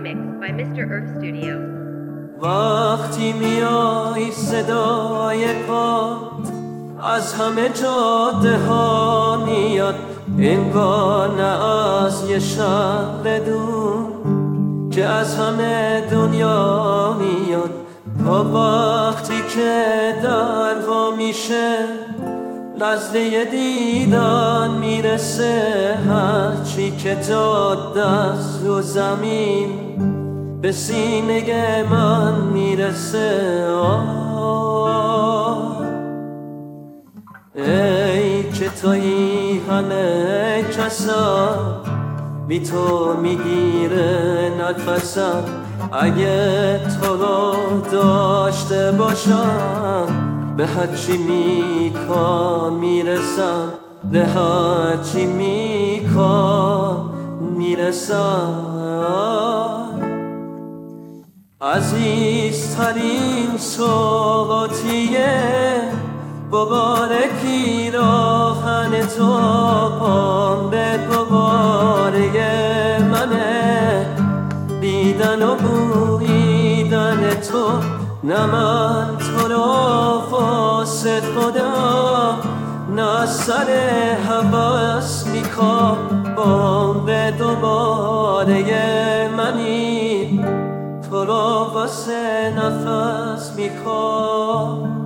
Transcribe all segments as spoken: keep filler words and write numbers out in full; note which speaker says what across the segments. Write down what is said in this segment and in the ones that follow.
Speaker 1: remix by mister Earth Studio.
Speaker 2: وقتی میای صدای پات از همه جاده ها میاد، انگار نه از یه شهر دور که از همه دنیا میاد. تا وقتی که در وا میشه لحظه دیدن میرسه، هرچی که داد از رو زمین به سینه من میرسه. آه ای که تویی همه کسا، بی تو میگیره نفسم. اگه تو رو داشته باشم به هرچی میکن میرسم، به هرچی میکن میرسم. عزیزترین سوغاتیه مبارکی راهن تو، پام به دوباره منه دیدن و بویدن تو. نه من تو را واسه خدا، نه سر هوس میخوام، پام به دوباره منی تو را واسه نفس میخوام.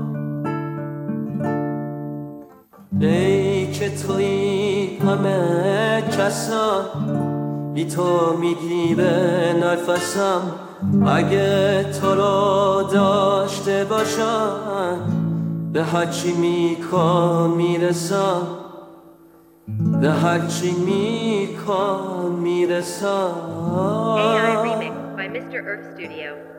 Speaker 2: ای که تویی همه کسا، بی تو میگیره نفسم. اگه تو را داشته باشم به هرچی میکن میرسم، به هرچی میکن میرسم.
Speaker 1: A I remix by mister Earth Studio.